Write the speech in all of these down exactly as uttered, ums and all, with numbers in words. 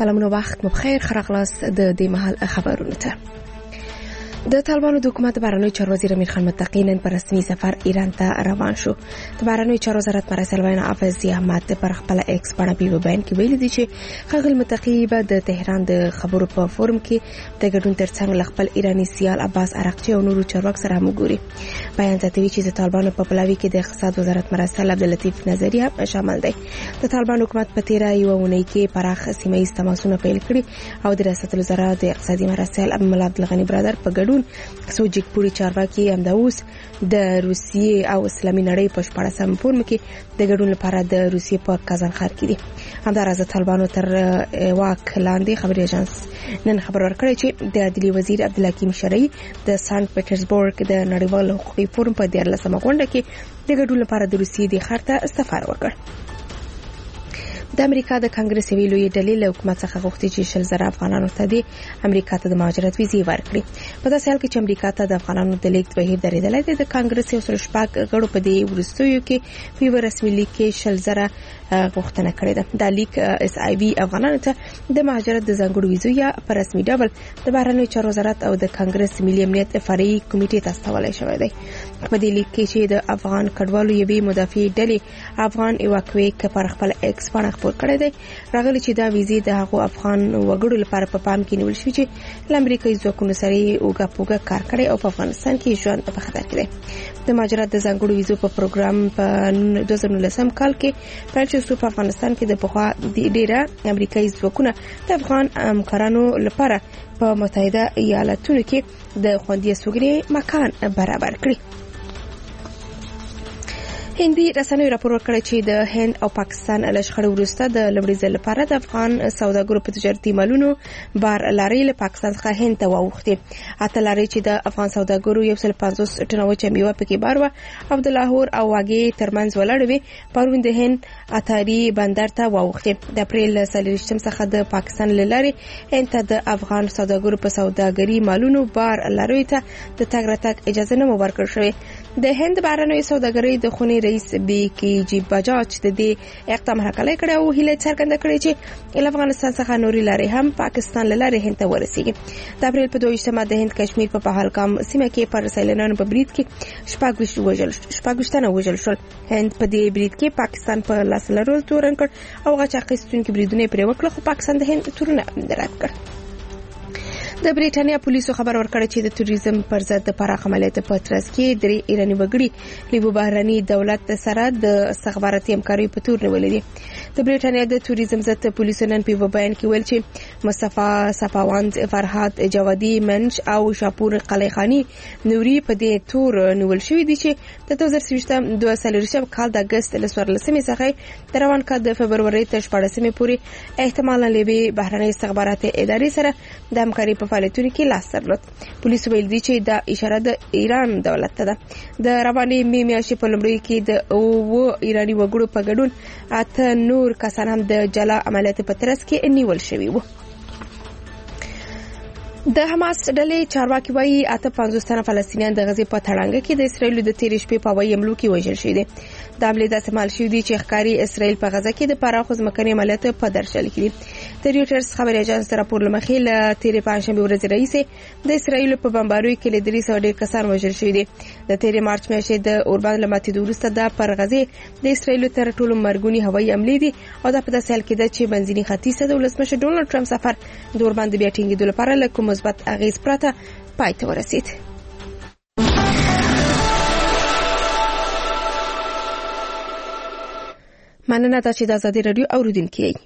سلامونه وخت مو بخیر خراغلاس د دې محل خبرونه ته. د طالبانو د حکومت بهرنی چارو وزیر امیر خان متقی نن په رسمي سفر ایران ته روان شو. د بهرنی چارو وزارت مرسل وینا حافظ احمد پر خپل ایکس باندې په بیان کې ویلي دي چې خغل متقی به د تهران د خبرو په فورم کې د ګډون ترڅنګ خپل ایرانی سیال عباس عراقچی او نورو چارواکو سره همغږي. بیان زیاتوي چې د طالبانو په پلاوي کې د اقتصاد وزارت مرسل عبداللطیف نظری هم شامل دی. د طالبانو حکومت په تیره یو اونۍ کې پراخ سیمه ایز تماسونه پیل کړي او د ریاست الوزرا د اقتصادي مرسل عبدالملا عبدالغنی برادر په ګډون سوجیک پوری چارواکي هم د اوس د روسیې او اسلامي نړۍ په شپاړسم فورم کې د ګډون لپاره د روسیې په کازان ښار کې دي. همدارس طالبانو تر واک لاندې خبري اژانس نن خبر ورکړی چې د عدلیې وزیر عبدالحکیم شرعي د سانت پټرزبورګ د نړیوال حقوقي فورم په دیارلسمه غونډه کې د ګډون لپاره د روسیې د ښار ته سفر وکړ. د امریکا د کانګرس ویلوی ډلې له حکومت څخه غوښتي چې شل زره افغانانو ته د امریکا ته د مهاجرت ویزې ورکړي. په داسې حال کې چې امریکا ته د افغانانو د لیږد بهیر درېدلی دی، د کانګرس یو سل شپږ غړو په دې وروستیو کې په یو رسمي لیک کې شل زره غوښتنه کړې ده. دا لیک اس ای بي افغانانو ته د مهاجرت د ځانګړو ویزو یا په رسمي ډول د بهرنیو چارو وزارت او د کانګرس ملي امنیت فرعي کمیټې ته استولی شوی دی. په دې لیک کې چې د افغان کډوالو یوې مدافع ډلې افغان ایواکویک پر خپل ایکس باندې خپور کړی دی، راغلی چې دا ویزې د هغو افغان وګړو لپاره په پام کې نیول شوي چې له امریکایي ځواکونو سره اوږه په اوږه کار کړی او په افغانستان کې ژوند په خطر کې دی. د مهاجرت د ځانګړو ویزو په پروګرام په دوه زره نولسم کال کې پیل شو. په افغانستان کې د پخوا ډیره امریکایي ځواکونه د افغان همکارانو لپاره په متحده ایالاتونو کې د خوندي سوګري مکان برابر کړی. هندي رسنیو راپور ورکړی چې د هند او پاکستان له شخړې وروسته د لومړي ځل لپاره د افغان سوداګرو په تجارتي مالونو بار لارې له پاکستان څخه هند ته واوښتې. اته لارې چې د افغان سوداګرو یو سل پنځوس ټنه وچه میوه پکې بار وه او د لاهور او واګې ترمنځ ولاړې وې، پرون د هند اتاري بندر ته واوښتې. د اپریل څلوېښتم څخه د پاکستان له لارې هند ته د افغان سوداګرو په سوداګري مالونو بار لارې ته د تګ راتګ اجازه نه ورکړل شوې. د هند بهرنیو سوداګرۍ د خونې رئیس بی کی جی بجاج د دې اقدام هرکلی کړی او هیله څرګنده کړې چې له افغانستان څخه نورې لارې هم پاکستان له لارې هند ته ورسیږي. د اپریل په دوه ویشتمه د هند کشمیر په پهلګام سیمه کې پر سیلانیانو په برید کې شپږ ویشت وژل شپږ ویشتانه وژل شول. هند په دې برید کې پاکستان په لاس لرلو تورن کړ او غچ اخیستونکي بریدونه پرې وکړل، خو پاکستان د هند تورونه رد کړ. د بریټانیا پولیسو خبر ورکړی چې د توریزم پر ضد د پراخ عملیاتو په ترڅ کې درې ایرانی وګړي له بهرني دولت سره د استخباراتي همکارۍ په تور نیولې دي. د بریټانیا د توریزم ضد پولیسو نن په بیان کې ویل چې مصطفی صفاوند، فرهاد جوادي منش او شاپور قلیخانی نوري په دې تور نیول شوی دي چې د دوه زره شپږم دوه سلویښتم کال د اگست له څوارلسمې څخه د روان کال د فبرورۍ تر شپاړسمې پورې احتمالاً له بهرنۍ استخباراتي ادارې سره د همکارۍ په فعالیتونو کې لاس درلود. پولیسو ویل دي چې دا اشاره د ایران دولت ته ده. د روانې می میاشتې په لومړیو کې د اوو ایرانی وګړو په ګډون اته نور کسان هم د جلا عملیاتو په ترڅ کې نیول شوي وو. د حماس ډلې چارواکي وایي اته پنځوس تنه فلسطینیان د غزې په تړانګه کې د اسرایل د تیرې شپې په هوایي حملو کې وژل شوي دي. د حملې داسې مال شوي دي چې ښکاري اسرایل په غزه کې د پراخو ځمکني عملیاتو په درشل کې دي. د ریوټرز خبري اژانس راپور لمخې له تیرې پنځشنبې ورځې راهیسې د اسرایل په بمباریو کې له درې سوه ډېر کسان وژل شوي دي. د تیرې مارچ میاشتې د اوربند له ماتېدو وروسته دا پر غزې د اسرایل تر ټولو مرګوني هوایي حملې دي او دا په داسې حال کې ده چې بنزیني ختیځ ته د ولسمشر ډونالډ ټرمپ سفر د اوربند بیا ټینګېدو لپاره له کوم مثبت اغېز پرته پای ته ورسېد. مننه دا چې د ازادي راډیو اوریدونکي یې.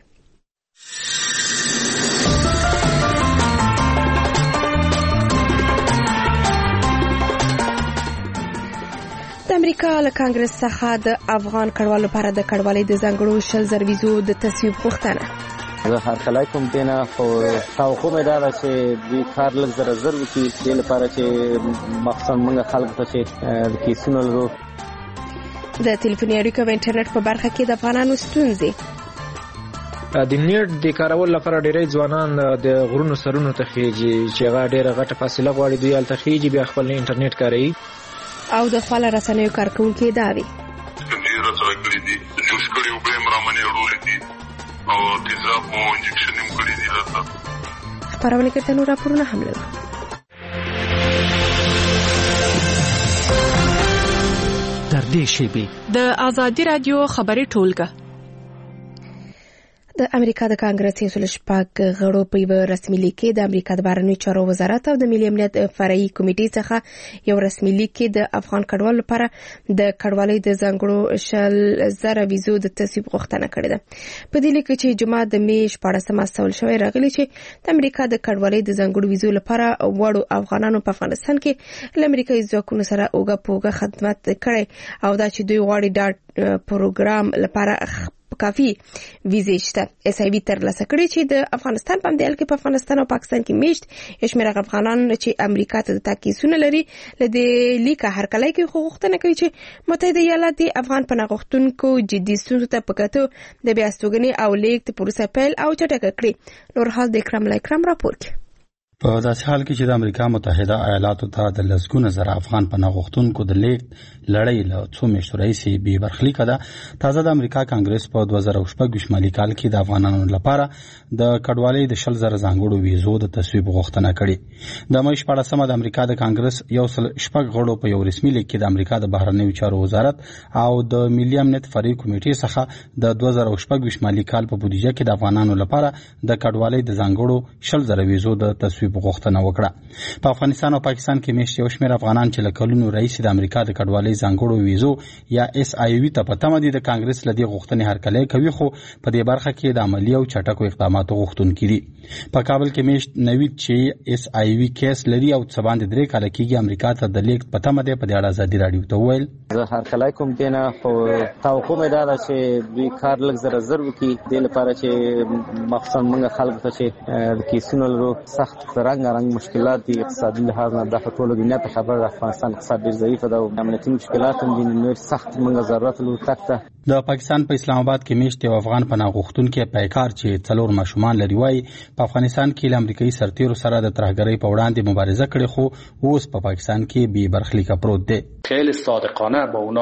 د امریکا له کانګرس څخه د افغان کډوالو لپاره د کډوالۍ د ځانګړو شل زره ویزو د تصویب غوښتنه. زه هرکلی کوم دینه خو توقع مې دا ده چې دوی کار لږ زره زر وکړي دې لپاره چې مخصوصا موږ خلکو ته چې د کیسونو لرو. د ټلیفوني اړیکو او انټرنیټ په برخه کې د افغانانو ستونزې. د نیټ د کارول لپاره ډېری ځوانان د غرونو سرونو ته خېږي چې هغه ډېره غټه فاصله غواړي، دوی هلته خېږي بیا خپل انټرنیټ کاروي. او د خپل رسنیو کارکونکي دا وي کوم چې رسره کړی دي جوش کړي او به مرامنې وړولې دي او تیزاب مو انجکشن هم کړی دی دلته. خبرونه کې نور راپورونه هم لرو. در دې شیبې د آزادي رادیو خبري ټولګه د امریکا د کانګرس یو سل شپږ غړو په یو رسمي لیک کې د امریکا د بهرنیو چارو وزارت او د ملي امنیت فرعي کمیټې څخه یو رسمي لیک کې د افغان کډوالو لپاره د کډوالۍ د ځانګړو شل زره ویزو د تصویب غوښتنه کړې ده. په دې لیک کې جمعه د می شپاړسمه استول شوی راغلی چې د امریکا د کډوالۍ د ځانګړو ویزو لپاره وړو افغانانو په افغانستان کې له امریکایي ځواکونو سره اوګه پوګه خدمت کړي او دا چې دوی غواړي دا پروګرام لپاره کافي ویزې شته اس ای وی تر لاسه کړی چې د افغانستان په مدیل کې په افغانستان او پاکستان کې میشت یشمیر افغانان چې امریکا ته د تاکیسونه لري لدې لیکه هر کله کې حقوقونه کوي چې متحده ایالات د افغان پناه غوښتونکو جدي ستونزو ته پکاتو د بیا استوګنې او لیکت پروسه پیل او چټک کړی. نور حال د اکرام اکرام راپور کې په داسې حال کې چې د امریکا متحده ایالاتو ته د لسګونه زره افغان پناه غوښتونکو د لیږد لړۍ له څو میاشتو راهیسې بې برخلیکه ده. تازه د امریکا کانګرس په دوه زره شپږ شمالي کال کې د افغانانو لپاره د کډوالۍ د شل زره ځانګړو ویزو د تصویب غوښتنه کړې. د مې شپاړسمه د امریکا د کانګرس یو سل شپږ غړو په یو رسمي لیک کې د امریکا د بهرنیو چارو وزارت او د ملي امنیت فرعي کمیټې څخه د دوه زره شپږ شمالي کال په بودیجه کې د افغانانو لپاره د کډوالۍ د ځانګړو شل زره ویزو د تصویب غوښتنه وکړه. په افغانستان او پاکستان کې میشت یو شمېر افغانان چې له کلونو راهیسې د امریکا د کډوالۍ ځانګړو ویزو یا اس ای وی ته په تمه دي د کانګرس لدی غوښتنې هرکلی کوي، خو په دې برخه کې د عملی او چټکو اقداماتو غوښتونکي دي. په کابل کې میشت نوید چې اس ای وی کیس لري او څه باندې درې کاله کېږي امریکا ته د لیک په تمه دی په دې اړه ازادي راډیو ته وویل زه هرکلی کوم دینه خو توقع مې دا ده چې دوی کار لږ زره زر وکړي دې لپاره چې مخصوصا موږ خلکو ته چې د کیسونو لرو سخت رنګ رنګ مشکلات دي اقتصادي لحاظ نه د ټولو دنیا ته خبر د افغانستان اقتصاد ډېر ضعیف ده او امنیتي مشکلات هم دي نور سخت موږ ضرورت لرو تکته. د پاکستان په اسلام آباد کې میشت یو افغان پناه غوښتونکی پیکار چې څلور ماشومان لري وایي په افغانستان کې له امریکایي سرتیرو سره د ترهګرۍ په وړاندې مبارزه کړې خو اوس په پاکستان کې بې برخلیکه پروت دی. خیلی صادقانه با اونا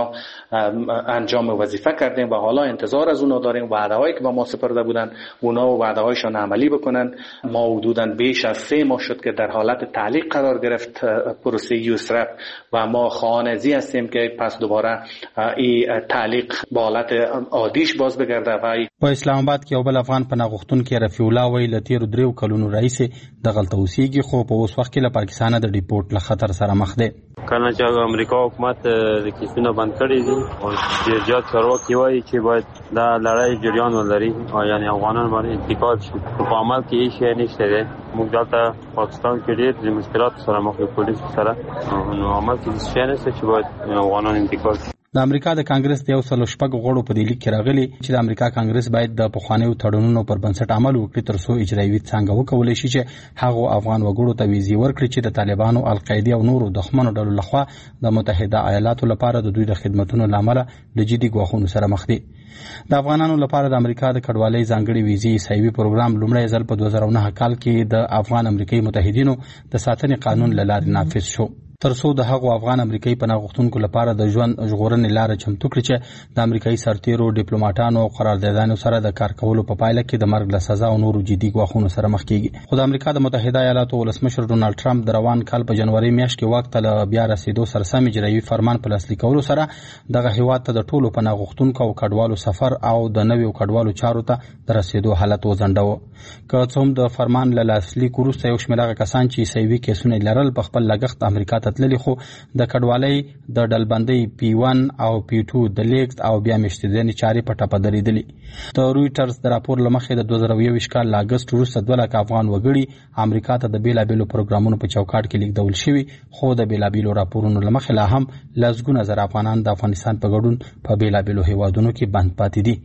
انجام وظیفه کردیم و حالا انتظار از اونا داریم وعده‌هایی که با ما سپرده بودن اونا و وعده‌هایشان عملی بکنن. ما حدوداً بیش از سه ماه شد که در حالت تعلیق قرار گرفت پروسه یوسرف و ما خواهان هستیم که پس دوباره این تعلیق به حالت عادیش باز بگرده. و په اسلام آباد کې یو بل افغان پناه غوښتونکی رفیع الله وایي له تیرو دریو کلونو راهیسې دغلته اوسېږي خو په اوس وخت کې له پاکستانه د ډیپورټ له خطر سره مخ دی. کله چې امریکا حکومت د کیسونه بند کړي دي او ډېر زیات چارواکي وایي چې باید دا لړۍ جریان ولري او یعنی افغانان باندې انتقال شي. په عمل کې هیڅ شی نشته دی. موږ دلته پاکستان کې ډېر د مشکلاتو سره مخ یو پولیس سره نو عمل کې هیڅ شی نشته چې باید افغانان انتقال شي. د امریکا د کانګرس د یو سل شپږ غړو په دې لیک کې راغلي چې د امریکا کانګرس باید د پخوانیو تړونونو پر بنسټ عمل وکړي ترڅو اجرایي څنګه وکولای شي چې هغه افغان وګړو ته ویزې ورکړي چې د طالبانو، القاعده او نورو دښمنو ډلو لخوا د متحده ایالاتو لپاره د دوی د خدماتو لامل د جدي ګواښونو سره مخ دي. د افغانانو لپاره د امریکا د کډوالۍ ځانګړي ویزې سایوي پروګرام لومړی ځل په دوه زره نهه کال کې د افغان امریکایي متحدینو د ساتنې قانون له لارې نافذ شو ترڅو د هغو افغان امریکایي پناه غوښتونکو لپاره د ژوند ژغورنې لاره چمتو کړي چې د امریکایي سرتیرو، ډیپلوماټانو او قراردادانو سره د کار کولو په پایله کې د مرګ له سزا او نورو جدي ګواښونو سره مخ کیږي. خو د امریکا د متحده ایالاتو ولسمشر ډونالډ ټرمپ د روان کال په جنوري میاشت کې واک ته له بیا رسیدو سره سم اجرایي فرمان په لاسلیک کولو سره دغه هیواد ته د ټولو پناه غوښتونکو او کډوالو سفر او د نویو کډوالو چارو ته د رسیدو حالت وځنډاوه. که څه هم د فرمان له لاسلیک وروسته یو شمېر هغه کسان چې عیسوي کیسونه لرل په خپل لګښت امریکا ته تللي خو د کډوالۍ د ډلبندۍ پی ون او پی ټو د لیږد او بیا میشتېدنې چارې په ټپه درېدلې. د رویټرز د راپور له مخې د دوه زره یوویشت کال له اګست وروسته دوه لکه افغان وګړي امریکا ته د بېلابېلو پروګرامونو په چوکاټ کې لیږدول شوي خو د بېلابېلو راپورونو له مخې لا هم لسګونه زره افغانان د افغانستان په ګډون په بېلابېلو هیوادونو کې بند پاتې دي.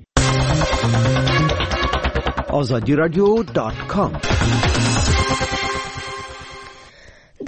آزادی رادیو دات کام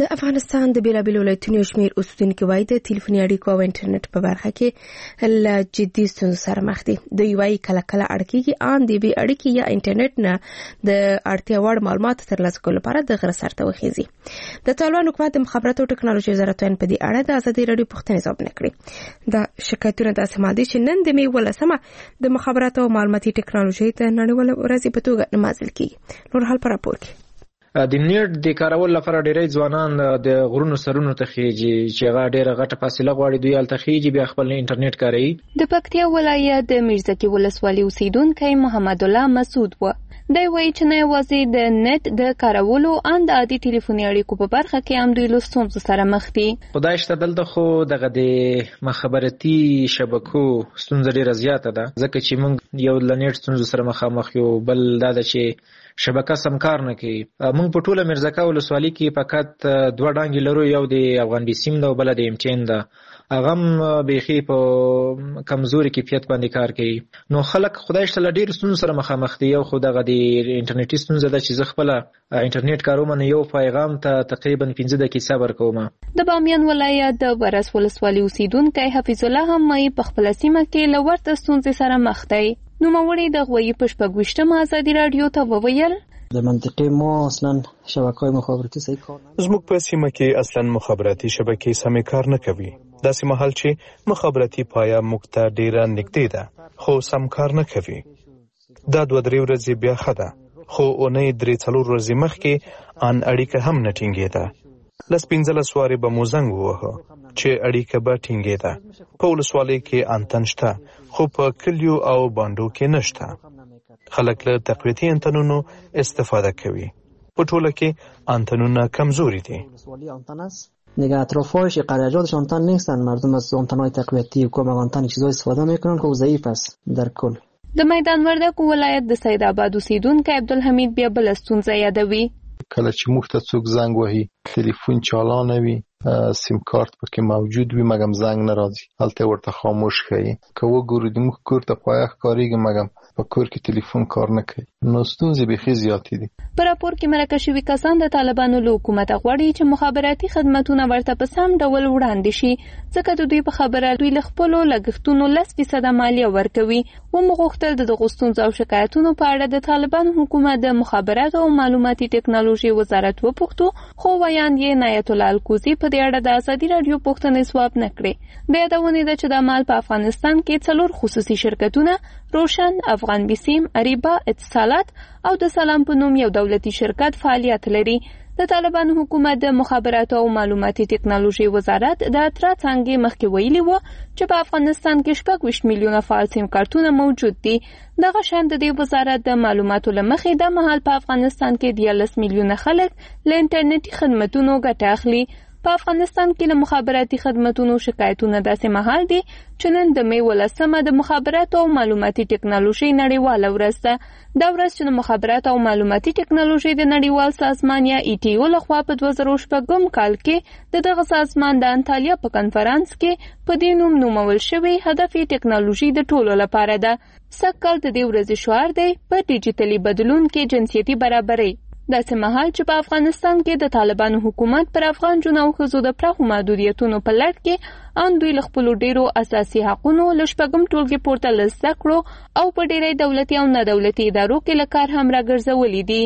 د افغانستان د بیلابیلو ولایتونو شمیر اوسیدونکو وایي د ټلیفوني اړیکو او انټرنیټ په برخه کې له جدي ستونزو سره مخ دي. دوی وایي کله کله اړیکې ان دی بي اړیکې یا انټرنیټ نه د اړتیا وړ معلومات ترلاسه کولو لپاره د غره سر ته وخیزي. د طالبان حکومت د مخابراتو او ټکنالوژي وزارت په دې اړه د ازادي راډیو پوښتنې ځواب نه کړې. دا شکایتونه د سمادي چې نن د می ولسمه د مخابراتو او معلوماتي ټکنالوژي ته نړیواله ورځ په توګه نمازل کیږي. نور حال پر راپور کې د نیټ د کارول لپاره ډېری ځوانان د غرونو سرونو ته خېږي چې هغه ډېره غټه فاصله غواړي. دوی هلته خېږي بیا خپل انټرنیټ کاروي. د پکتیا ولایت د میرزکي ولسوالۍ اوسیدونکی محمد الله مسعود و. دی وایي چې نه یوازې د نت د کارولو ان د عادي ټلیفوني اړیکو په برخه کې هم دوی له ستونزو سره مخ دي. خدای شته دلته خو دغه د مخابراتي شبکو ستونزه ډېره زیاته ده ځکه چې موږ یو له نت ستونزو سره مخامخ یو، بل دا ده چې شبکه سم کار نه کوي. موږ په ټوله میرزکه ولسوالۍ کې فقط دوه ډانګې لرو، یو د افغان بي سیم ده او بل د ام ټي ان ده. هغه هم بیخي په کمزوري کیفیت باندې کار کوي. نو خلک خدای شته له ډېرو ستونزو سره مخامخ دي. یو خو دغه د انټرنیټي ستونزه ده چې زه خپله انټرنیټ کاروم، نو یو پیغام ته تقریبا پنځه دقیقې صبر کوم. د بامیان ولایت د ورس ولسوالۍ اوسیدونکی حفیظ الله هم وایي په خپله سیمه کې له ورته ستونزې سره مخ دی. نوموړي د غویي په شپږویشتمه ازادي راډیو ته وویل د منطقې مو اصلا شبکه‌های مخابراتي صحیح کار نه کوي. زموږ په سیمه کې اصلا مخابراتي شبکې سمې کار نه کوي. داسې مهال چې مخابراتي پایه موږ ته ډېره نږدې ده خو سم کار نه کوي. دا دوه درې ورځې بیا ښه ده، خو اونۍ درې څلور ورځې مخکې ان اړیکه هم نه ټینګېده. لس پنځلس وارې به مو زنګ ووهه چې اړیکه به ټینګېده. په ولسوالۍ کې انتن شته خو په کلیو او بانډو کې نشته. خلک له تقویتي انتنونو استفاده کوي. په ټوله کې انتنونه کمزوري دي. دیگه اطرافش قریه‌جاتش آنتن نیستن، مردم از آنتن‌های تقویتی و کمک آنتن چیزای استفاده میکنن که ضعیف است در کل. د میدان وردګو ولایت د سید آباد اوسیدونکی عبدالحمید بیا بل ستونزه یادوي. کله چې موږ ته څوک زنګ وهي تلیفون چالان وي، سیم کارت پکې موجود وي مګم زنګ نه راځي، هلته ورته خاموش ښیي. که وګورو د موږ کور ته پایه ښکارېږي مګم په کور کې تلیفون کار نه کوي. نو ستونزې بیخي زیاتې دي. په راپور کې مرکه شوي کسان د طالبانو له حکومته غواړي چې مخابراتي خدمتونه ورته په سم ډول وړاندې شي ځکه د دوی په خبره دوی له خپلو لګښتونو لس فیصده مالیه ورکوي. ومو غوښتل د دغو ستونزو او شکایتونو په اړه د طالبانو حکومت د مخابراتو او معلوماتي ټکنالوژي وزارت وپوښتو، خو ویاند یې نایت الله الکوزي په دې اړه د ازادي راډیو پوښتنې ځواب نه کړې. د یادونې ده چې د مال په افغانستان کې څلور خصوصي شرکتونه روشن، افغان بي سیم، اریبا، اتصالات او د سلام په نوم یو دولتي شرکت فعالیت لري. د طالبانو حکومت د مخابراتو او معلوماتي ټکنالوژي وزارت د اترا څانګې مخکې ویلي و چې په افغانستان کې شپږ ویشت میلیونه فعال سیم کارتونه موجود دي. دغه شان د دې وزارت د معلوماتو له مخې د مهال په افغانستان کې دیارلس میلیونه خلک له انټرنیټي خدمتونو ګټه اخلي. په افغانستان کې له مخابراتي خدمتونو شکایتونه داسې مهال دي چې نن د می ولسمه د مخابراتو او معلوماتي ټکنالوژي نړیواله ورځ ده. دا ورځ چې د مخابراتو او معلوماتي ټکنالوژي د نړیوال سازمان یا ای ټي او لخوا په دوه زره شپږم کال کې د دغه سازمان د انټالیا په کنفرانس کې په دې نوم نومول شوی هدف ټکنالوژي د ټولو لپاره ده. سږکال د دې ورځې شعار دی په ډیجیټلي بدلون کې جنسیتي برابرۍ. داسې مهال چې په افغانستان کې د طالبانو حکومت پر افغان جنو او ښځو د پراخو محدودیتونو په لړ کې ان دوی له خپلو ډیرو اساسي حقونو له شپږم ټولګې پورته له زده کړو او په ډیری دولتي او نه دولتي ادارو کې له کار هم راګرځولي دي.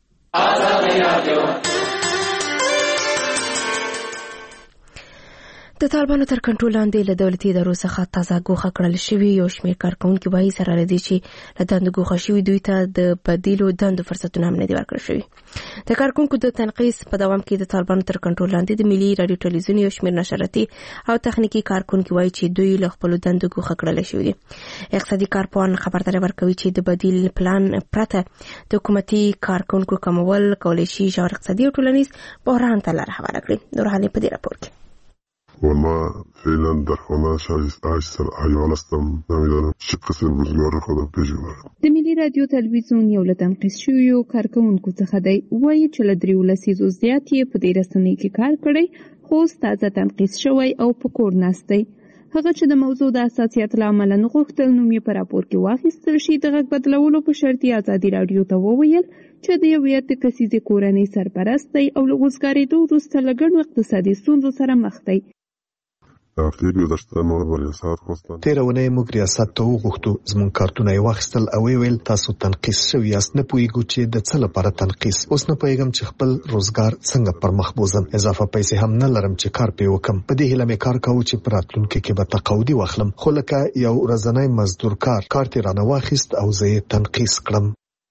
د طالبانو تر کنټرول لاندې له دولتي ادارو څخه تازه ګوښه کړل شوي یو شمېر کارکوونکي وایي سره له دې چې له دندو ګوښه شوي دوی ته د بدیلو دندو فرصتونه هم نه دي ورکړل شوي. د کارکوونکو د تنقیص په دوام کې د طالبانو تر کنټرول لاندې د ملي راډیو ټلویزیون یو شمېر نشراتي او تخنیکي کارکوونکي وایي چې دوی له خپلو دندو ګوښه کړل شوي دي. اقتصادي کارپوهان خبرداری ورکوي چې د بدیل پلان پرته د حکومتي کارکوونکو کمول کولی شي ژور اقتصادي او ټولنیز بحران ته لاره هواره کړي. نور حالې په دې راپور کې والله فعلا در خانه شایستر ایال هستم، نمیدانم چه قسم روزگار خودم پیژنم. د ملي رادیو تلویزیون یو له تنقیص شویو کارکوونکو څخه دی. وایي چې له دریو لسیزو زیات یې په دې رسنۍ کې کار کړی خو تازه تنقیص شوی او په کور ناست دی. هغه چې د موضوع د حساسیت له امله نه غوښتل نوم یې په راپور کې واخیستل شي د غږ بدلولو په شرط یې ازادي راډیو ته وویل چې د یوې اتیا کسیزې کورنۍ سرپرست دی او له وزګارېدو وروسته له ګڼو اقتصادي ستونزو سره مخ دی. تېره اونۍ موږ ریاست ته وغوښتو زموږ کارتونه یې واخیستل او ویې ویل تاسو تنقیص شوي یاست، نه پوهېږو چې د څه لپاره تنقیص. اوس نه پوهېږم چې خپل روزګار څنګه پر مخ بوزم. اضافه پیسې هم نه لرم چې کار پرې وکړم. په دې هیله مې کار کاوه چې په راتلونکي کې به تقاعدي واخلم، خو لکه یو ورځنی مزدور کار کارت یې رانه واخیست او زه یې تنقیص کړم.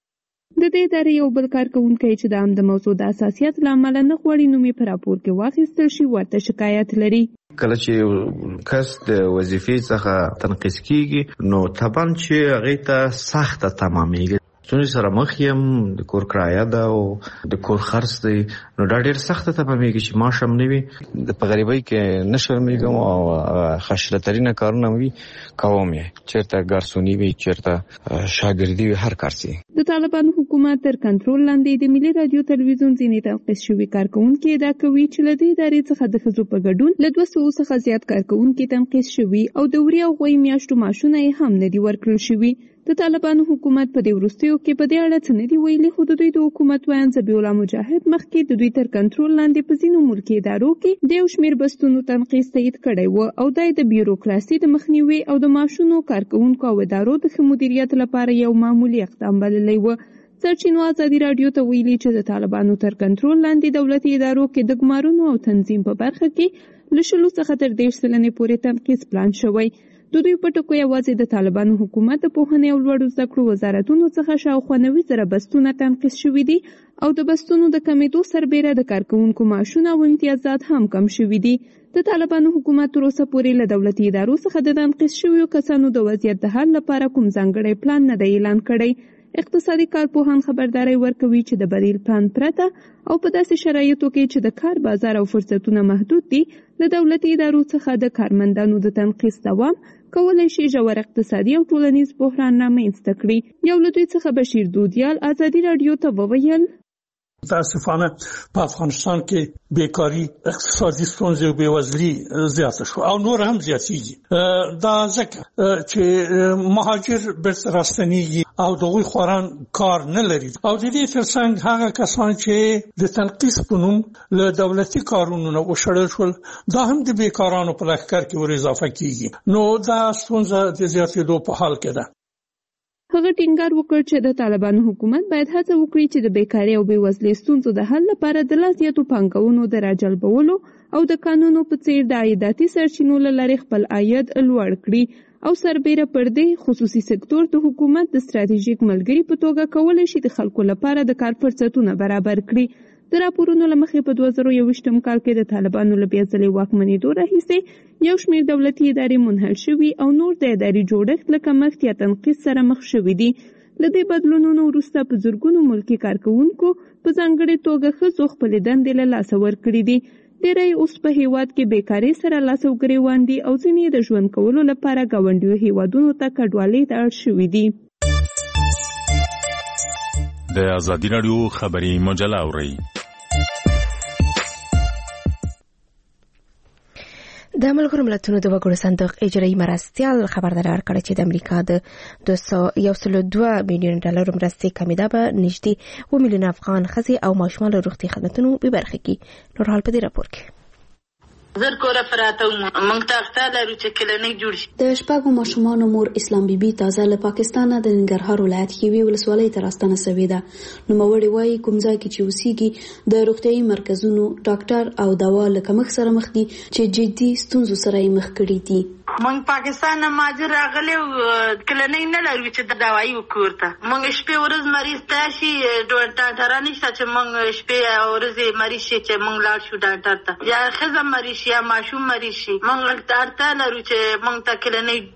د دې ادارې یو بل کارکوونکی چې د هم د موضوع د حساسیت له امله نه غواړي نوم یې په راپور کې واخیستل شي ورته شکایت لري. کله چې کس د وظیفې څخه تنقیص کیږي نو طبعا چې هغې ته سخته تمامیږي. ستونزې سره مخ یم، د کور کرایه ده او د کور خرڅ دی، نو دا ډېر سخته تمامیږي چې معاش هم نه وي. په غریبۍ کې نه شرمېږم او خشلترینه کارونه وي کوم یې، چېرته ګارسوني وي، چېرته شاګردي وي، هر کار سي. د طالبانو حکومت تر کنټرول لاندې د ملي رادیو تلویزیون ځینې تنقیص شوي کارکوونکي ادعا کوي چې له دې ادارې څخه د ښځو په ګډون له دوه سوو څخه زیات کارکوونکي تنقیص شوي او د وړي او غوی میاشتو معاشونه یې هم نه دي ورکړل شوي. د طالبانو حکومت په دې وروستیو کې په دې اړه څه نه دي ویلي، خو د دوی د حکومت ویاند ذبیح الله مجاهد مخکې د دوی تر کنټرول لاندې په ځینو ملکي ادارو کې د یو شمېر بستونو تنقیص تایید کړی و او دا د بیوروکراسي د مخنیوي او د معاشونو کارکوونکو او ادارو د ښه مدیریت لپاره یو معمولي اقدام بللی و. سرچینو ازادي راډیو ته ویلي چې د طالبانو تر کنټرول لاندې دولتي ادارو کې د ګمارونو او تنظیم په برخه کې له شلو څخه تر دېرش سلنې پورې تنقیص پلان شوی. د دوی په ټکو یوازې د طالبانو حکومت د پوهنې او لوړو زده کړو وزارتونو څخه شاوخوا نوي زره بستونه تنقیص شوي دي او د بستونو د کمیدو سربیره د کارکوونکو معاشونه او امتیازات هم کم شوي دي. د طالبانو حکومت تر اوسه پورې له دولتي ادارو څخه د تنقیص شویو کسانو د وضعیت د حل لپاره کوم ځانګړی پلان نه دی اعلان کړی. اقتصادي کارپوهان خبرداری ورکوي چې د بدیل پلان پرته او په داسې شرایطو کې چې د کار بازار او فرصتونه محدود دي له دولتي ادارو څخه د کارمندانو د تنقیص دوام کولای شي ژور اقتصادي او ټولنیز بحران رامنځته کړي. یو له دوی څخه بشیر دودیال ازادي راډیو ته وویل متاسفانه په افغانستان کې بیکاری، اقتصادي ستونزې او بېوزلي زیاته شو او نور هم زیاتېږي. دا ځکه چې مهاجر بیرته راستنېږي او د هغوی خواران کار نه لري او د دې ترڅنګ هغه کسان چې د تنقیص په نوم له دولتي کارونو نه وشړل شول دا هم د بیکارانو په لښکر کې ور اضافه کېږي. نو دا ستونزه د زیاتېدو په حال کې ده. هغه ټینګار وکړ چې د طالبانو حکومت باید هڅه وکړي چې د بیکارۍ او بېوزلۍ ستونزو د حل لپاره د لا زیاتو پانګونو د راجلبولو او د قانونو په څیر د عایداتي سرچینو له لارې خپل عاید لوړ کړي او سربیره پر دې خصوصي سکتور د حکومت د ستراتیژیک ملګري په توګه کولی شي د خلکو لپاره د کار فرصتونه برابر کړي. د راپورونو له مخې په دوه زره یوویشتم کال کې د طالبانو له بیا ځلې واکمنېدو راهیسې یو شمېر دولتي ادارې منحل شوي او نور د اداري جوړښت له کمښت یا تنقیص سره مخ شوي دي. له دې بدلونونو وروسته په زرګونو ملکي کارکوونکو په ځانګړې توګه ښځو خپلې دندې له لاسه ورکړي دي. ډېری اوس په هیواد کې بیکارۍ سره لاس او ګرېوان دي او ځینې د ژوند کولو لپاره ګاونډیو هیوادونو ته کډوالۍ ته اړ شوي دي. د ازادي راډیو خبري مجله اورئ. د ملګرو ملتونو د وګړو صندوق اجرایي مرستیال خبرداری ورکړه چې د امریکا د دوه سوه یو سل دوه میلیون ډالر مرستې کمیده به نږدې اووه میلیونه افغان ښځې او ماشومان له روغتي خدمتونو بې برخې کړي. نور حال په دې راپور کې زر کوره پراته موږ ته اخته لرو چې کلینیک جوړ شي. د شپږو ماشومانو مور اسلام بیبي تازه له پاکستانه د ننګرهار ولایت ښېوې ولسوالۍ ته راستنه سوې ده. نوموړې وایي کوم ځای کې چې اوسېږي د روغتیایي مرکزونو ډاکټر او دوا له کمښت سره مخ دي چې جدي ستونزو سره یې مخ کړي دي. موږ پاکستان نه ماجر راغلی کلینیک نه لرو چې دوايي وکړو ته. موږ شپې ورځ مریض ته شي ډاکټر نشته چې موږ شپې او ورځ مریض شي چې موږ لاړ شو ډاکټر ته، یا ښځه مریض شي یا ماشوم مریض شي. موږ اړتیا لرو چې موږ ته کلینیک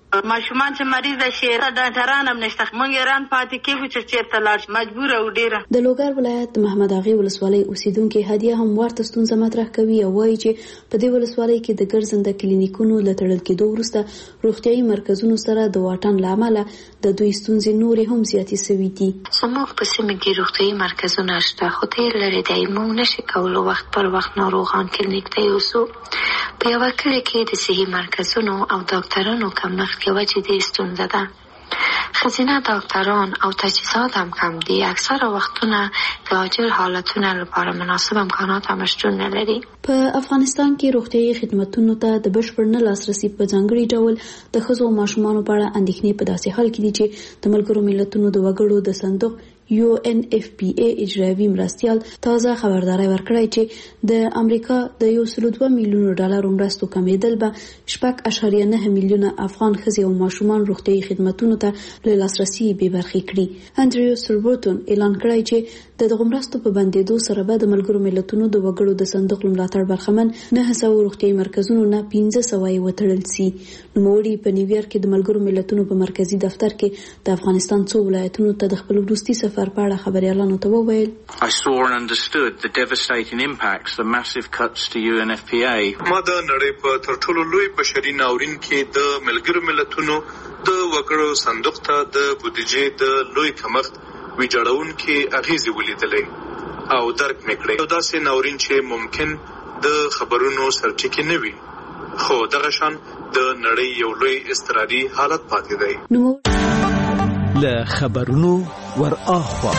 ماشومان چې مریض شي ډاکټران هم نشته، موږ ایران پاتې کېږو چې چیرته لاړ شو، مجبور او ډیره. د لوګر ولایت محمد اغي ولسوالۍ اوسیدونکو هدیه هم ورته ستونزه مطرح کوي او وایي چې په دې ولسوالۍ کې د ګرځنده کلینیکونو له تړل کېدو وروسته روغتیايي مرکزونو سره د واټن له امله د دوی ستونزې نورې هم زیاتې سوي دي. زموږ په سیمه کې روغتیايي مرکزونه شته خو ډېر لرې دي، موږ نشو کولی وخت پر وخت ناروغان کلینیک ته یوسو. په یوه کلي کې د صحي مرکزونو او ډاکټرانو کمښت یوه جدي ستونزه ده. ښځینه ډاکټران او تجهیزات هم کم دي. اکثره وختونه د عاجل حالتونو لپاره مناسب امکانات هم شتون نه لري. په افغانستان کې روغتیايي خدماتو ته د بشپړ نه لاسرسي په ځانګړي ډول د ښځو او ماشومانو په اړه اندېښنې په داسې حال کې دي چې د ملګرو ملتونو د وګړو د صندوق یو ان اف پی ای اجرایوي مرستیال تازه خبرداري ورکړی چې د امریکا د یو سل دوه میلیونو ډالرو مرستو کمیدل به شپږ اعشاریه نه میلیونه افغان ښځې او ماشومان روغتیايي خدماتو ته له لاسرسي بې برخې کړي. انډریو سلبورټون اعلان کړی چې د دغه مرستو په بندېدو سره به د ملګرو ملتونو د وګړو د صندوق ملاتړ برخمن نه سوه روغتیايي مرکزونو نه پنځه سوه یې وتړل سي. نوموړي په نیویارک کې د ملګرو ملتونو په مرکزی دفتر کې د افغانستان څو ولایتونو ته د خپل وروستي سفر په اړه خبريالانو ته وویل. I saw and understood the devastating impacts, the massive cuts to U N F P A. ما د نړۍ په تر ټولو لوی بشري ناورین کې د ملګرو ملتونو د وګړو صندوق ته د بودیجې د لوی کمښت ویجاړونکي اغیزې ولیدلې او درک مې کړې. یو داسې ناورین چې ممکن د خبرونو سرټکی نه وي خو دغه شان د نړۍ یو لوی اضطراري حالت پاتې دی. له خبرونو ور اخوا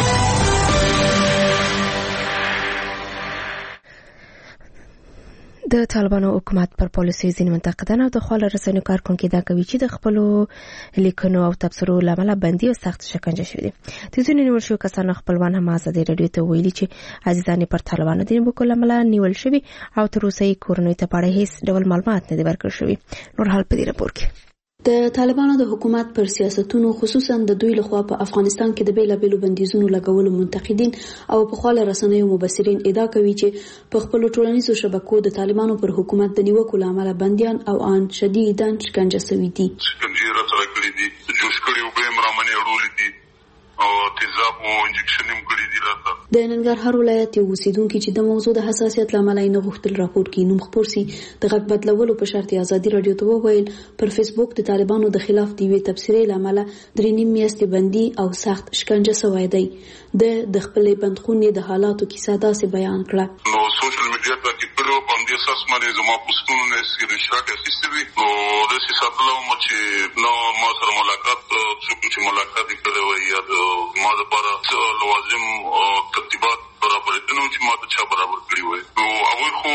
د طالبانو حکومت پر پالیسي ځینې منتقدان او د خواله رسنیو کارکونکي دا کوي چې د خپلو لیکنو او تبصرو له امله بندي او سخت شکنجه شوي دي. د ځینو نیول شویو کسانو خپلوان هم ازادي راډیو ته ویلي چې عزیزان پر طالبانو د نیوکو له امله نیول شوي او تر اوسه یې کورنیو ته په اړه هیڅ ډول معلومات نه دي ورکړل شوي. نور حال په دې راپور کې د طالبانو د حکومت پر سیاستونو خصوصا د دوی لخوا په افغانستان کې د بیلابېلو بندیزونو لګولو منتقدین او په خواله رسنیو مبصرین ادعا کوي چې په خپل ټولنیزو شبکو د طالبانو پر حکومت د نیوکو له امله بندیان او ان شدیداً شکنجه شوي دي. شکنجه راته کړې دي، جوش کړي او به مرامنې اړولې دي او تیزاب او انجکشن هم کړی دی راته. د ننګرهار ولایت یو اوسیدونکي چې د موضوع د حساسیت له امله یې نه غوښتل راپور کړي نوم خپور سي د غږ بدلولو په شرط ازادي راډیو ته وویل پر فیسبوک د طالبانو د خلاف د یوې تبصرې له امله درې نیم میاشتې بندي او سخت شکنجه شوی دی. د د خپلې بندخونې د حالاتو کیسه داسې بیان کړه. نو سوشل میډیا ته کې په باندې اساس باندې زما پوسټونه نه سره شراکت اخیستې وي نو د سې ساتلو چې نو ما سره ملاقات چې ملاقات کړې وي یا د ما لپاره لوازم او ترتیبات برابر دي نو چې ما ته چا برابر کړی وي نو هغه خو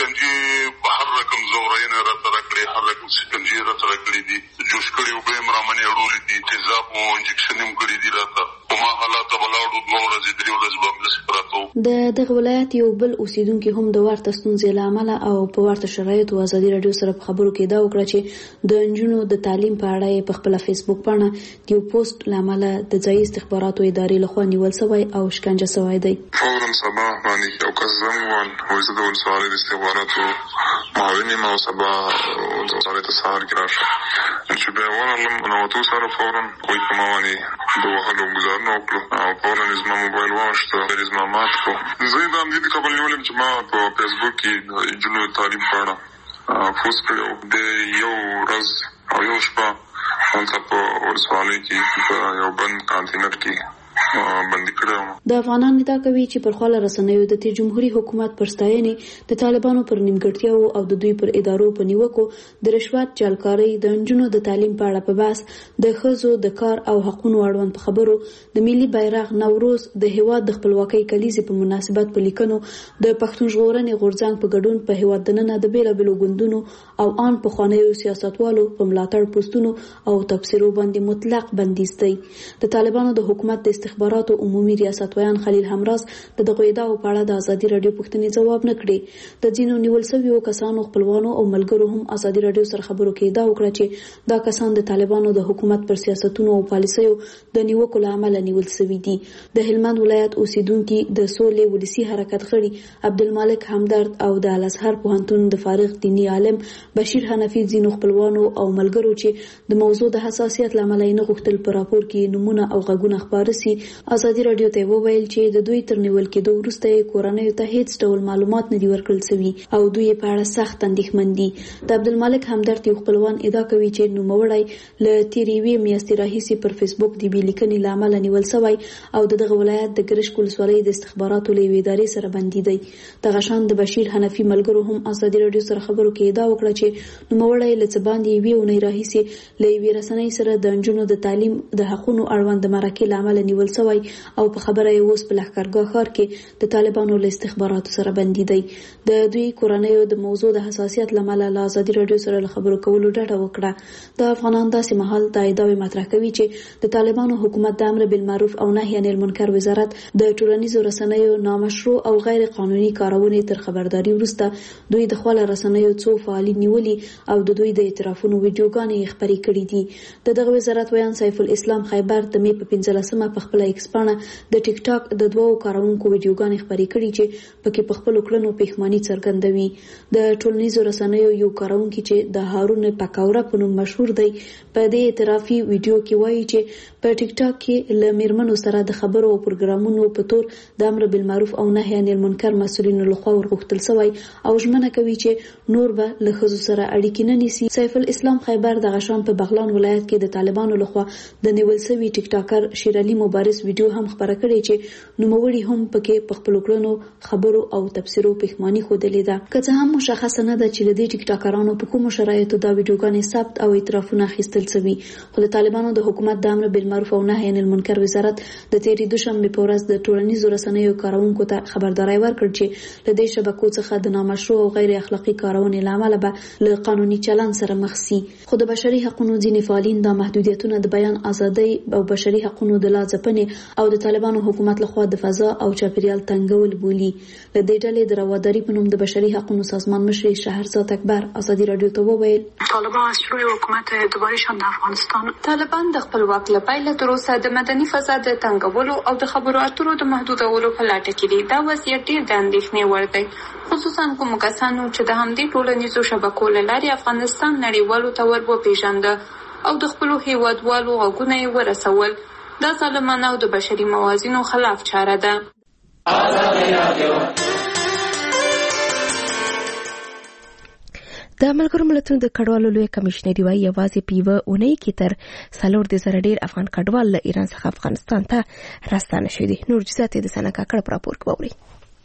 شکنجه په هر رقم زورینه راته راکړي، هر رقم شکنجه راته راکړي دي، جوش کړي او به مرامنې اړولې دي، تیزاب او انجکشن هم کړی دي راته. په ما حالات بلاړو دوه ورځې درې ورځې باندې سپراتو. د دغه ولایت یو بل اوسیدونکي هم د ورته ستونزې له امله او په ورته شرایطو ازادي راډیو سره په خبرو کې دا وکړه چې د نجونو د تعلیم په اړه په خپل فیسبوک باندې د یو پوسټ له امله د ځایي استخباراتو ادارې لخوا نیول شوی او شکنجه شوی دی. فورا سبا باندې یو کس زموږ وایي د ولسوالۍ د استخباراتو معاون ما سبا ولسوالۍ ته سهار کې راشه چې بیا ورغلم نو تو سره فورا کوی کومانی دوه هلو گزارنه وکړو او فورا زما موبایل واخیسته زما مات کو. زه د امید کابل نیولم چې ما په فیسبوک کې د جنو تعلیم په اړه پوسټ کړو د یو ورځ او یو شپه هلته په ولسوالۍ کې په یو بند کانتینر کې بندي کړو. د افغانان ادعا کوي چې پر خواله رسنیو د تیر جمهوریت حکومت پر ستاینې د طالبانو پر نیمګړتیاو او د دوی پر ادارو په نیوکو د رشوت جلکاري د نجونو د تعلیم په اړه په بحث د ښځو د کار او حقوقو اړوند په خبرو د ملي بیرغ نوروز د هیواد د خپلواکۍ کلیزې په مناسبت په لیکنو د پښتون ژغورنې غورځنګ په ګډون په هیواد دننه د بیلابېلو ګوندونو او ان په خوانیو سیاستوالو په ملاتړ پوسټونو او تبصرو باندې مطلق بندیز دی. د طالبانو د حکومت د استخباراتو عمومي ریاست ویان خلیل همراز د دغه ادعاو په اړه د ازادي راډیو پوښتنې ځواب نه کړي. د ځینو نیول شویو کسانو خپلوانو او ملګرو هم ازادي راډیو سره خبرو کې ادعا وکړه چې دا کسان د طالبانو د حکومت پر سیاستونو او پالیسیو د نیوکو له امله نیول شوي دي. د هلمند ولایت اوسیدونکي د سولې ولسی حرکت غړي عبدالمالک همدرد او د الازهر پوهنتون د فارغ دینی عالم بشیر حنفي ځینو خپلوانو او ملګرو چې د موضوع د حساسیت لامل نه غوښتل په راپور کې نمونه او غږونه خپاره سي ازادي رادیو ته وویل چې د دوی تر نیول کېدو وروسته کورنۍ ته هیڅ ډول معلومات نه دی ورکړل شوی او دوی په اړه سخت اندېښمن دي. د عبدالملک همدرد یو خپلوان ادعا کوي چې نوموړی له تېرې یوې میاشتې راهیسې پر فیسبوک د بې لیکنې له امله نیول شوی او د دغه ولایت د ګرشک ولسوالۍ د استخباراتو له یوې ادارې سره بندي دی. دغه شان د بشیر حنفي ملګرو هم ازادي رادیو سره خبرو کې ادعا وکړه چې نوموړی له څه باندې یوې اونۍ راهیسې له یوې رسنۍ سره د نجونو د تعلیم د حقونو اړوند د مرکې له امله نیول شوی او په خبره یې اوس په لښکرګاه ښار کې د طالبانو له استخباراتو سره بندي دی. د دوی کورنیو د موضوع د حساسیت له امله له ازادي رادیو سره له خبرو کولو ډډه وکړه. د افغانان داسې مهال دا ادعاوې مطرح کوي چې د طالبانو حکومت د امر بالمعروف او نهي عن المنکر وزارت د ټولنیزو رسنیو نامشروع او غیر قانوني کارونې تر خبرداري وروسته دوی د خپل رسنیو څو فعالین نیولي او د دوی د اعترافونو ویډیوګانې خپرې کړې دي. د دغه وزارت ویان سیف الاسلام خیبر د می په پنځلسمه په خپل ایکس پاڼه د ټیک ټاک د دوو کارونکو ویډیوګانې خپرې کړې چې پکې په خپل کړنو پښمنۍ څرګندوي. د ټولنیزو رسنیو یو کارونکي چې د هارون پکاوره په نوم مشهور دی په دې اعترافي ویډیو کې وایي چې په ټیک ټاک کې له میرمنو سره د خبرو او پروګرامونو په تور د امر بالمعروف او نهي عن المنکر مسؤلینو لخوا ورغوښتل شوی او ژمنه کوي چې نور به له ښځو سره اړیکې نه نیسي. سیف الاسلام خیبر د غشان په بغلان ولایت کې د طالبانو لخوا د نیول شوي ټیک ټاکر شیر علي مبارز ویډیو هم خپره کړې چې نوموړي هم پکې په خپلو کړنو خبرو او تبصرو پښیماني ښودلې ده. که څه هم مشخصه نه ده چې له دې ټیک ټاکرانو په کومو شرایطو دا ویډیوګانې ثبت او اعترافونه اخیستل شوي، خو د طالبانو د حکومت د امر بالمعروف او نهي عن المنکر وزارت د تېرې دوشنبې په ورځ د ټولنیزو رسنیو کارونکو ته خبرداری ورکړ چې له دې شبکو څخه د نامشروع او غیر اخلاقي کارونې له امله به له قانوني چلند سره مخ شي. خو د بشري حقوقو ځینې فعالین دا محدودیتونه د بیان ازادۍ او بشري حقوقو د لاځپنې او د طالبانو حکومت لخوا د فضا او چاپیریال تنګول بولي. له دې ډلې د رواداري په نوم د بشري حقوقو سازمان مشر شهرزاد اکبر ازادي رادیو ته وویل طالبان از شروع حکومت دوبارهشان د افغانستان طالبان د خپل واک له پیله تر اوسه د مدني فضا د تنګولو او د خبرو اترو د محدودولو په لټه کې دي. دا وضعیت ډېر د اندېښنې وړ دی، خصوصا کوم کسانو چې د همدې ټولنیزو شبکو له لارې افغانستان نړیوالو ته ور وپېژانده او د خپلو هېوادوالو غږونه یې ورسول. دا ظالمانه او د بشري موازینو خلاف چاره ده. د ملګرو ملتونو د کډوالو لوی کمشنري وايي یوازې په یوه اونۍ کې تر څلور د زره ډېر افغان کډوال له ایران څخه افغانستان ته راستانه شوي دي. نور جزئیات یې د سنا کاکړ په راپور کې واورئ.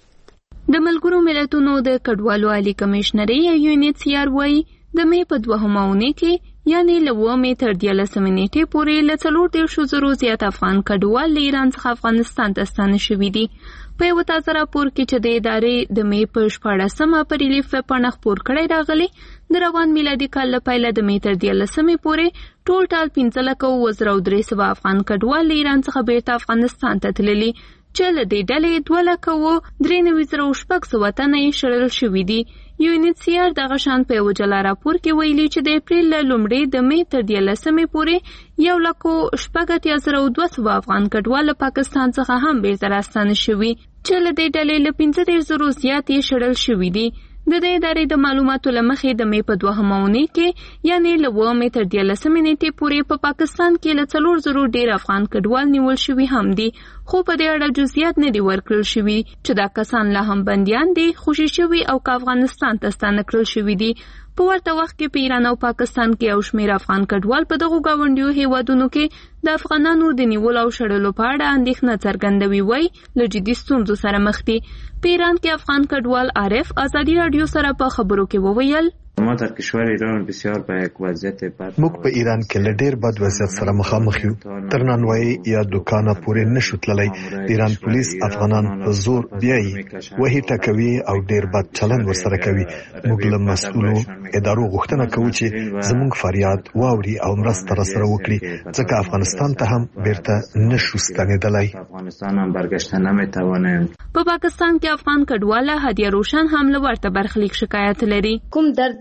د ملګرو ملتونو د کډوالو عالی کمشنري یو انیسیار وايي د مې په دوهمه اونۍ کې یعنی له اوومې تر دیارلسمې نیټې پورې له څلور دېرشو زرو زیات افغان کډوال له ایران څخه افغانستان ته ستانه شوي دي. په یوه تازه راپور کې چې د ادارې د مې په شپاړسمه په ریلیف ویبپاڼه خپور کړی راغلی، د روان میلادي کال له پیله د مې تر دیارلسمې پورې ټول ټال پنځه لکه اووه زره او درې سوه افغان کډوال له ایران څخه بیرته افغانستان ته تللي، چې له دې ډلې دوه لکه اووه درې نوي زره او شپږ سوه تنه یې شړل شوي دي. یو انیسیار دغه شان په یوه جلا راپور کې ویلي چې د اپریل له لومړۍ د مې تر دیارلسمې پورې یو لک شپږ اتیا زره او دوه سوه افغان کډوال له پاکستان څخه هم بیرته راستانه شوي، چې له دې ډلې له پنځه دېرش زرو زیات یې شړل شوي دي. د دې ادارې د معلوماتو له مخې د مې په دوهمه اونۍ کې یعنې له اوومې تر دیارلسمې نیټې پورې په پاکستان کې له څلور زرو ډېر افغان کډوال نیول شوي هم دي، خو په دې اړه جزئیات نه دي ورکړل شوي چې دا کسان لا هم بندیان دي، خوشي شوي او که افغانستان ته ستانه کړل شوي دي. په ورته وخت کې په ایران او پاکستان کې یو شمېر افغان کډوال په دغو ګاونډیو هیوادونو کې د افغانانو د نیولو او شړلو په اړه اندېښنه څرګندوي، وایي له جدي ستونزو سره مخ دي. په ایران کې افغان کډوال عارف ازادي رادیو سره په خبرو کې وویل ما در کشور ایران بسیار به یک وضعیت بد موږ په ایران کې له ډېر بد وضعیت سره مخامخ یو. تر نانوایي یا دوکانه پورې نشو تللی. ایران پولیس افغانان په زور بیایي، وهي ټکوي او ډېر بد چلند ورسره کوي. موږ له مسؤلو ادارو غوښتنه کوو چې زموږ فریاد واوري او مرسته راسره وکړي، ځکه افغانستان ته هم بیرته نشو ستنېدلی. افغانستان هم برگشته نمیتوانیم. په پاکستان کې افغان کډوال هدیه روشن هم له ورته برخلیک شکایت لري. کوم درد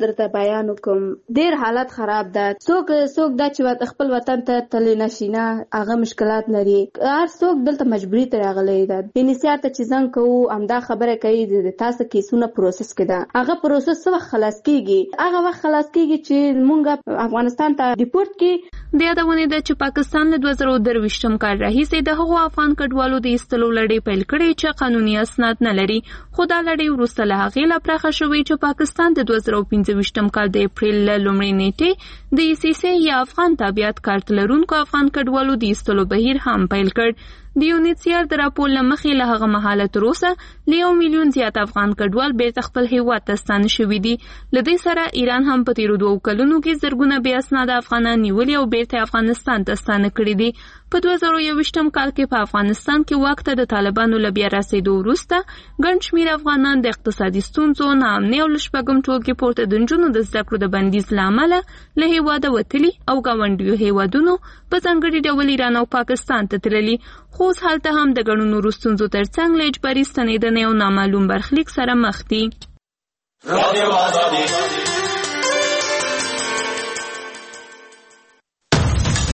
درته بیان وکم ډیر حالت خراب ده. څوک څوک دا چې خپل وطن ته تللی نشي نه هغه مشکلات لري. هر څوک دلته مجبوری ته راغلی ده. انیسیار ته چې زنګ کوو همدا خبره کوي د تاسو کیسونه پروسس کړه. هغه پروسس څه وخت خلاص کیږي؟ هغه وخت خلاص کیږي چې مونږ افغانستان ته ریپورت کی. د یادونه ده چې پاکستان له دوه زره درویشتم کال راهیسې د هغو افغان کډوالو د ایستلو لړۍ پیل کړې چې قانوني اسناد نه لري. خو دا لړۍ وروسته له هغې لا پراخه شوې چې پاکستان د دوه زره پنځه ویشتم کال د اپریل له لومړۍ نیټې د ای سی سی یا افغان تابعیت کارت لرونکو افغان کډوالو د ایستلو بهیر هم پیل کړ. د یونیسیار د راپور له مخې له هغه مهاله تر اوسه له یو میلیون زیات افغان کډوال بیرته خپل هیواد ته ستانه شوي دي. له دې سره ایران هم په تیرو دوو کلونو کې زرګونه بې اسناده افغانان نیولي او بیرته افغانستان ته ستانه کړي دي. په دوه زره یوویشتم کال کې په افغانستان کې واک ته د طالبانو له بیا رسېدو وروسته ګڼ شمېر افغانان د اقتصادي ستونزو، ناامنۍ او له شپږم ټولګې پورته د نجونو د زده کړو د بندیز له امله له هیواده وتلي او ګاونډیو هیوادونو په ځانګړي ډول ایران او پاکستان ته تللي. خو اوس هلته هم د ګڼو نورو ستونزو ترڅنګ له اجباري ستنېدنې او نامعلوم برخلیک سره مخ دي.